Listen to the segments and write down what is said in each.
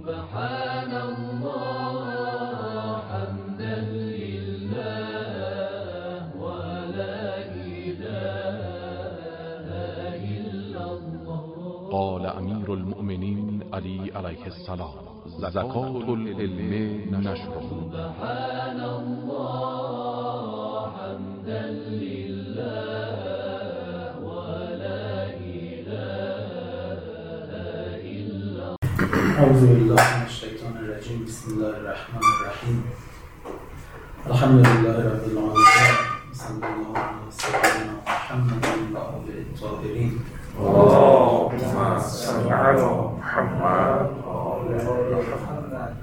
سبحان الله حمدا لله ولا إله إلا الله. قال امیر المؤمنین علی علیه السلام: زکات العلم نشره. سبحان الله حمدا لله ولا إله إلا الله. اعوذ بالله من الشیطان الرجیم. بسم الله الرحمن الرحیم. الحمد لله رب العالمین. صلی الله علی سیدنا محمد و آله الطاهرین. اللهم صل على محمد و آل محمد.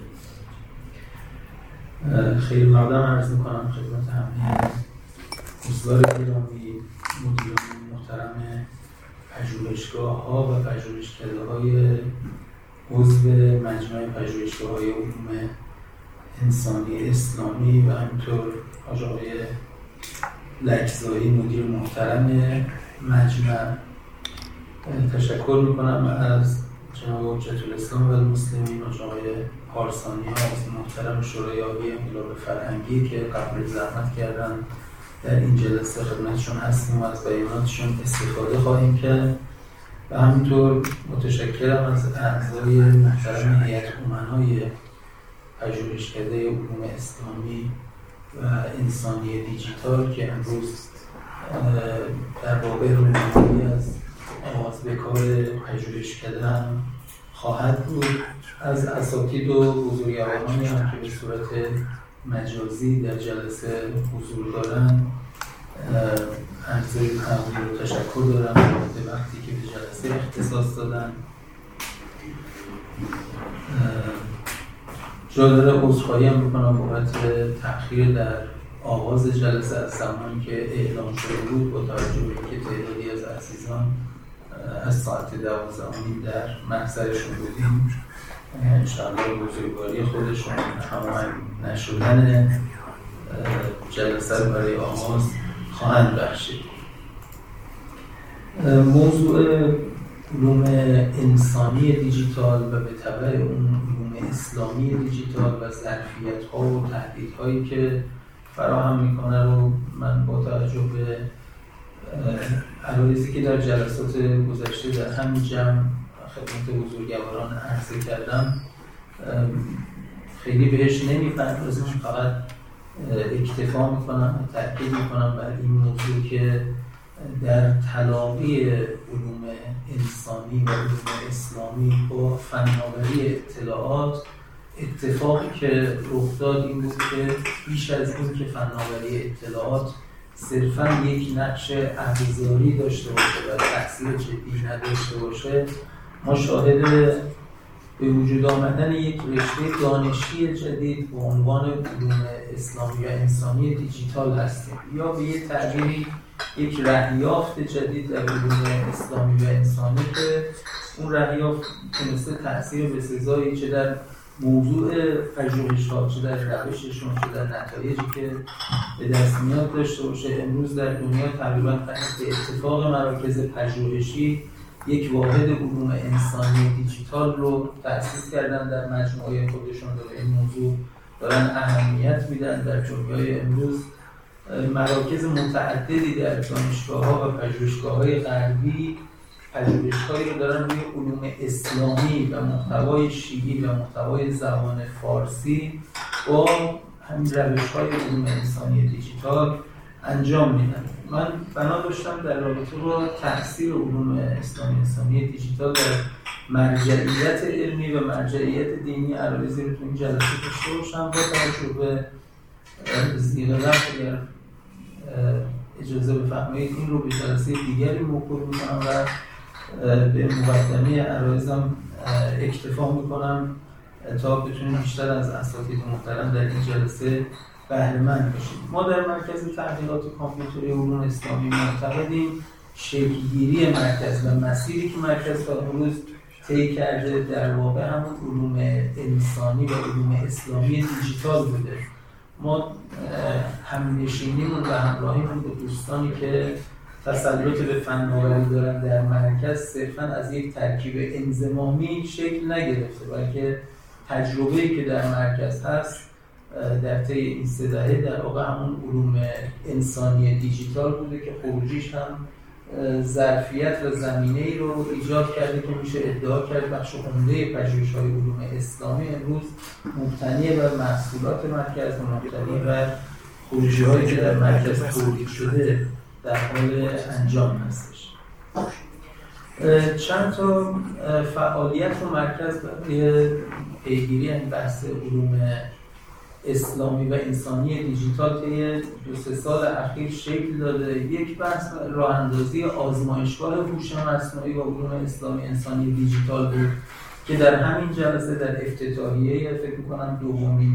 خیلی مقدم عرض میکنم خدمت همه حضار گرامی، مدیران محترم پژوهشگاه ها و پژوهشکده های عضو مجمع پژوهشگاه های علوم انسانی اسلامی و همینطور آقای لکزایی مدیر محترم مجمع. تشکر میکنم از جناب حجت الاسلام و المسلمین و آقای پارسانی ها از محترم شورای عالی انقلاب فرهنگی که قبول زحمت کردن در این جلسه خدمتشون هستیم و از بیاناتشون استفاده خواهیم کرد. و همینطور متشکرم از اعضای محترم هیئت امنای پژوهشکده علوم اسلامی و انسانی دیجیتال که امروز در واقع رونمایی از آغاز به کار پژوهشکده هم خواهد بود. از اساتید و بزرگوارانی هم که به صورت مجازی در جلسه حضور دارن عرض تقدیر و تشکر دارم بابت وقتی که به جلسه اختصاص دادن. جا داره عذرخواهی هم میکنم بابت تأخیر در آغاز جلسه از زمانی که اعلام شده بود، با توجه به اینکه تعدادی از عزیزان از ساعت 12 در محضرشون بودیم. انشاءالله بزرگواری خودشون هماهنگ نشدن جلسه رو برای آغاز خواهند بخشید. موضوع علوم انسانی دیجیتال و به تبع اون علوم اسلامی دیجیتال و ظرفیت‌ها و تهدیدهایی که فراهم میکنه رو من با توجه به عرایضی که در جلسات گذشته در همین جمع خدمت بزرگواران عرضه کردم خیلی بهش نمی‌پردازم، فقط اکتفا میکنم، تأکید میکنم بر این موضوع که در تلاقی علوم انسانی و علوم اسلامی با فناوری اطلاعات اتفاقی که رخ داد این بود که بیش از این که فناوری اطلاعات صرفاً یک نقش ابزاری داشته باشه و تأثیر جدی نداشته باشه، ما شاهد به وجود آمدن یک رشته دانشی جدید با عنوان علوم اسلامی و انسانی دیجیتال هستیم، یا به یه تعبیری یک رهیافت جدید در علوم اسلامی و انسانی که اون رهیافت تونسته تأثیر بسزایی چه در موضوع پژوهش‌ها، چه در روششون، چه در نتایجی که به دست میاد داشته باشه. امروز در دنیا تقریباً به اتفاق مراکز پژوهشی یک واحد علوم انسانی دیجیتال رو تأسیس کردن در مجموعه خودشون، به این موضوع دارن اهمیت میدن. در دنیای امروز مراکز متعددی در دانشگاه‌ها و پژوهشگاه‌های غربی پژوهش‌هایی رو دارن روی علوم اسلامی و محتوای شیعی و محتوای زبان فارسی با همین روش‌های علوم انسانی دیجیتال انجام میدن. من بنا داشتم در رابطه با تأثیر علوم اسلامی انسانی دیجیتال در مرجعیت علمی و مرجعیت دینی عرایضی رو تو این جلسه داشته باشم. با توجه به زیر رفت اگر اجازه بفرمایید این رو به جلسه دیگری موکول میکنم و به مقدمه عرایزم اکتفا میکنم تا بتونیم بیشتر از اساتید محترم در این جلسه بهره مند باشیم. ما در مرکز تحقیقات کامپیوتری علوم اسلامی معتقدیم شکل‌گیری مرکز و مسیری که مرکز تا امروز طی کرده در واقع همون علوم انسانی و علوم اسلامی دیجیتال بوده. ما همنشینیمون و همراهیمون با دوستانی که تسلط به فناوری دارن در مرکز صرفاً از یک ترکیب انضمامی شکل نگرفته، بلکه تجربه‌ای که در مرکز هست در طی این 3 دهه در واقع همون علوم انسانی دیجیتال بوده که خروجیش هم ظرفیت و زمینه‌ای رو ایجاد کرده که میشه ادعا کرد بخش عمده پژوهش‌های علوم اسلامی امروز مبتنی بر محصولات مرکز و مبتنی بر خروجی‌هایی که در مرکز تولید شده در حال انجام هستش. چند تا فعالیت و مرکز برای پیگیری این بحث علوم اسلامی و انسانی دیجیتال طی 2-3 سال اخیر شکل داده. یک بحث راه اندازی آزمایشگاه هوش مصنوعی و علوم اسلامی انسانی دیجیتال بود که در همین جلسه در افتتاحیه فکر می‌کنم دومین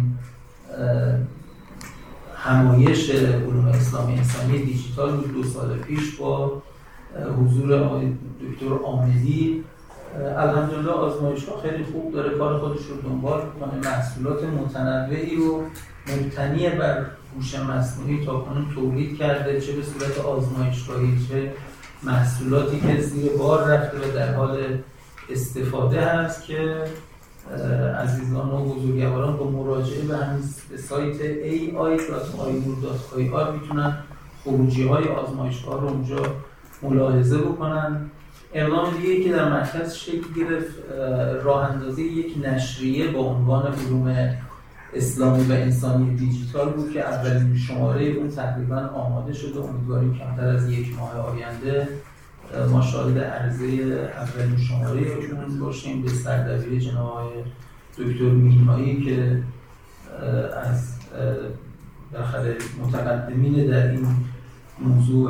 همایش علوم اسلامی انسانی دیجیتال بود 2 سال پیش با حضور آقای دکتر آمدی. الحمدلله آزمایشگاه خیلی خوب داره کار خودش رو دنبال می‌کنه، محصولات متنوعی رو مبتنی بر هوش مصنوعی تاکنون تولید کرده، چه به صورت آزمایشگاهی چه محصولاتی که زیر بار رفته و در حال استفاده هست که عزیزان و بزرگواران با مراجعه به همین سایت ai.ainur.ir میتونن خروجی‌های آزمایشگاه رو اونجا ملاحظه بکنن. اقدام دیگه که در مرکز شکل گرفت راه اندازی یک نشریه با عنوان علوم اسلامی و انسانی دیجیتال بود که اولین شماره اون تقریبا آماده شده. امیدواریم کمتر از 1 ماه آینده ما شاهد عرضه اولین شماره اون باشیم به سردبیری جناب آقای دکتر مینایی که از داخل متقدمین در این موضوع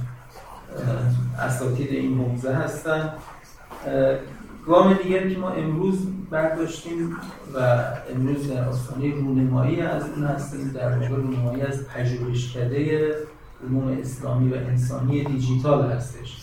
اساتید این حوزه هستن. گام دیگری که ما امروز برداشتیم و امروز در آستانه رونمایی از اون هستیم در واقع رونمایی از پژوهشکده علوم اسلامی و انسانی دیجیتال هستش.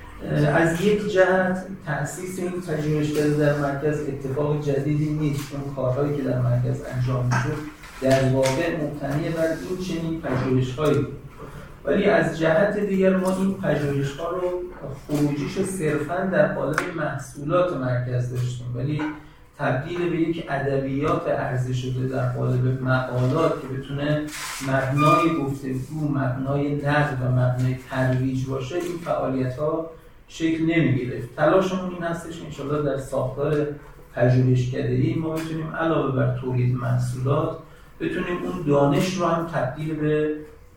از یک جهت تأسیس این پژوهشکده در مرکز اتفاق جدیدی نیست، چون کارهایی که در مرکز انجام می‌شد در واقع مبتنی بر این چنین پژوهش‌هایی، ولی از جهت دیگر ما این پژوهش‌ها رو خروجیش رو صرفاً در قالب محصولات مرکز داشتیم، ولی تبدیل به یک ادبیات عرضه شده در قالب مقالات که بتونه مبنای گفتگو، مبنای نقد و مبنای ترویج باشه، این فعالیت‌ها شکل نمی‌گرفت. تلاشمون این هستش که انشاءالله در ساختار پژوهشکده‌ای ما بتونیم علاوه بر تولید محصولات بتونیم اون دانش رو هم تبدیل به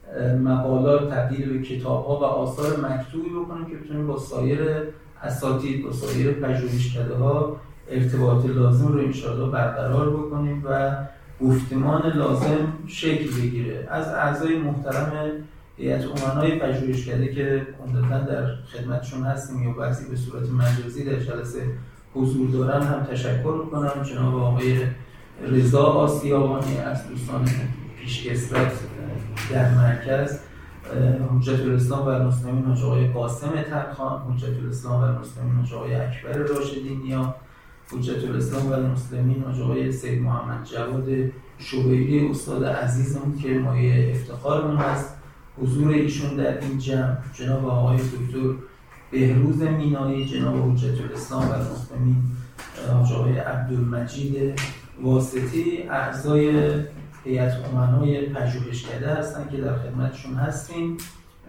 مقالات، تبدیل به کتاب‌ها و آثار مکتوبی بکنیم که بتونیم با سایر اساتید، با سایر پژوهشکده‌ها ارتباط لازم رو انشاءالله برقرار بکنیم و گفتمان لازم شکل بگیره. از اعضای محترم هیئت امنای پژوهشکده که عمدتاً در خدمتشون هستیم یا بعضی به صورت مجازی در جلسه حضور دارن هم تشکر میکنم. جناب آقای رضا آسیابانی از دوستان پیشکسوت در مرکز، حجت الاسلام و المسلمین حاج آقای قاسم ترخان، حجت الاسلام و المسلمین حاج آقای اکبر راشدی نیا، حجت الاسلام و المسلمین حاج آقای سید محمد جواد شبیری استاد عزیزمون که مایه افتخارمون هست. حضور ایشون در این جمع جناب آقای دکتر بهروز مینایی، جناب حجت الاسلام و المسلمین حاج آقای عبدالمجید واسطی، اعضای هیئت امنای پژوهشکده هستن که در خدمتشون هستیم.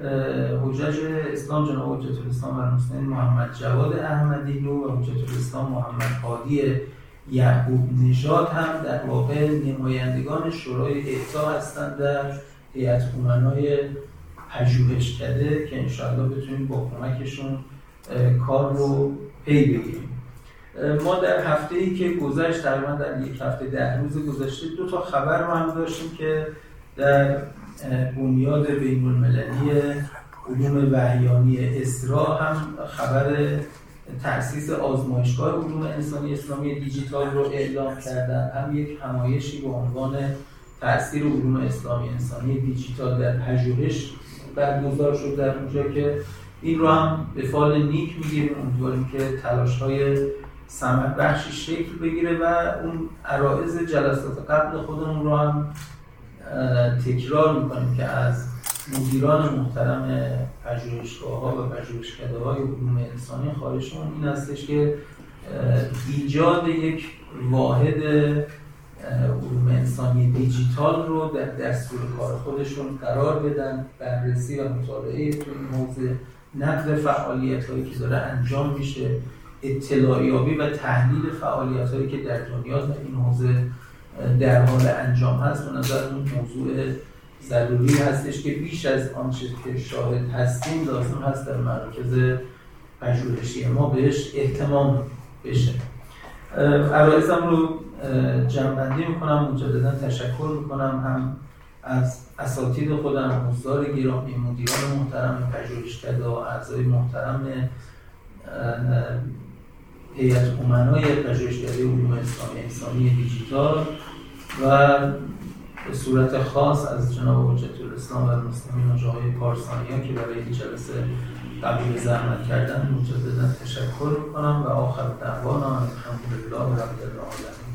حجج اسلام جناب حجت الاسلام و المسلمین محمد جواد احمدی‌لو و حجت الاسلام محمد هادی یعقوب نژاد هم در واقع نمایندگان شورای اعطا هستند در هیئت امنای پژوهشکده که انشاءالله بتونیم با کمکشون کار رو پی بگیریم. ما در هفته‌ای که گذشت، تقریبا در 1 هفته 10 روز گذشته 2 تا خبر رو هم داشتیم که در بنیاد بین‌المللی علوم وحیانی اسرا هم خبر تأسیس آزمایشگاه علوم انسانی اسلامی دیجیتال رو اعلام کردن. هم یک همایشی با عنوان تأثیر علوم اسلامی انسانی دیجیتال در پژوهش برگزار شد در اونجا که این رو هم به فال نیک می‌گیریم. امیدواریم که تلاش‌های ثمر بخشی شکل بگیره و اون عرائض جلسات قبل خودمون رو هم تکرار میکنیم که از مدیران محترم پژوهشگاه‌ها و پژوهشکده‌های علوم انسانی خواهشمون این هستش که ایجاد یک واحد علوم انسانی دیجیتال رو در دستور کار خودشون قرار بدن، بررسی و مطالعه تو این حوزه، نقد فعالیت‌هایی که داره انجام میشه، اطلاعیابی و تحلیل فعالیت‌هایی که در دنیا در این حوزه در حال انجام هست. به نظر اون موضوع ضروری هستش که بیش از آنچه که شاهد هستیم لازم هست در مراکز پژوهشی ما بهش اهتمام بشه. عرایزم رو جمع‌بندی میکنم، مجددا تشکر میکنم هم از اساتید خودم، حضار گرامی، مدیران محترم پژوهشکده، اعضای محترم هیئت امنای پژوهشکده علوم اسلامی انسانی دیجیتال و به صورت خاص از جناب حجت الاسلام و المسلمین حاج آقای پارسانیان که برای این جلسه قبول زحمت کردن مجددا تشکر میکنم و آخر دعوانا الحمدلله رب العالمین.